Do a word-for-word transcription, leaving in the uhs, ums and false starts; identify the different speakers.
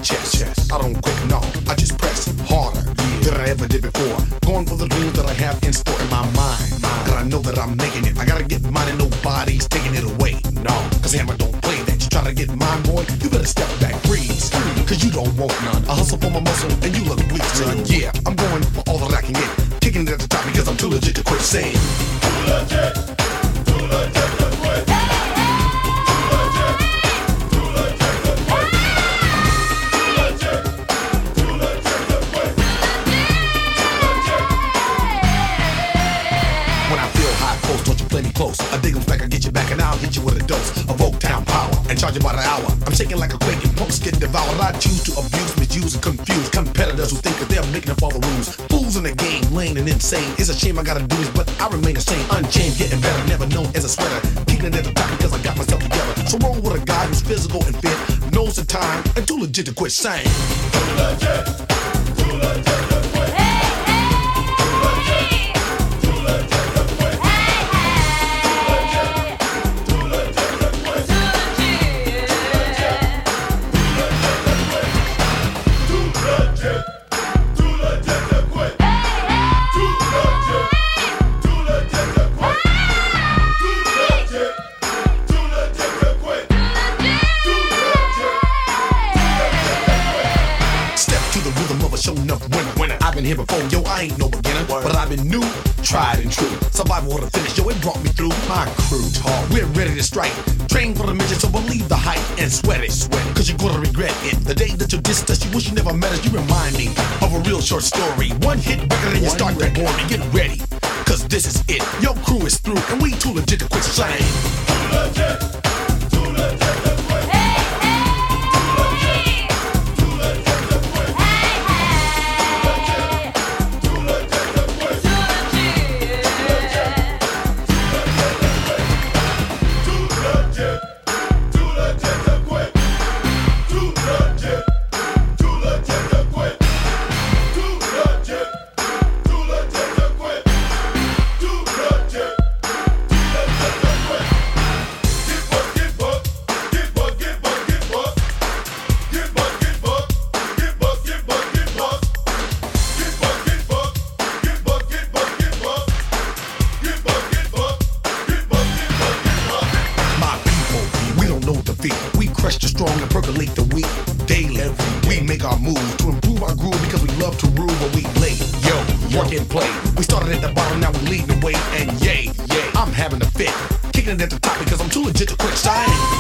Speaker 1: chest. I don't quit, no, I just press harder than I ever did before. Going for the dreams that I have in store in my mind. And I know that I'm making it. I gotta get mine and nobody's taking it away. No, cause Hammer don't play that. You try to get mine, boy, you better step back, freeze. Cause you don't want none. I hustle for my muscle and you look weak, son. Yeah, I'm going for all that I can get. Kicking it at the top because I'm too legit to quit saying.
Speaker 2: Too legit, too legit to quit.
Speaker 1: Close. I dig 'em back, I get you back, and I'll hit you with a dose of Oaktown power and charge you by the hour. I'm shaking like a quake and punks get devoured. I choose to abuse, misuse, and confuse competitors who think that they're making up all the rules. Fools in the game, lame and insane. It's a shame I gotta do this, but I remain the same. Unchained, getting better, never known as a sweater. Keeping it at the top because I got myself together. So roll with a guy who's physical and fit, knows the time, and too legit to quit saying.
Speaker 2: Too legit, too legit to quit.
Speaker 1: I've been here before, yo, I ain't no beginner, but I've been new, tried and true. Survival of the finish, yo, it brought me through. My crew talk, we're ready to strike. Train for the mission, so believe the hype and sweat it, sweat it, cause you're gonna regret it. The day that you dissed us, you wish you never met us. You remind me of a real short story. One hit record and you start to bore me. Get ready, cause this is it. Your crew is through, and we too legit to quit saying.
Speaker 2: Too legit, too legit to quit.
Speaker 1: We crush the strong and percolate the weak daily. We make our moves to improve our groove because we love to rule when we lay. Yo, work and play. We started at the bottom, now we leading the way. And yay, yay, I'm having a fit. Kicking it at the top because I'm too legit to quit signing.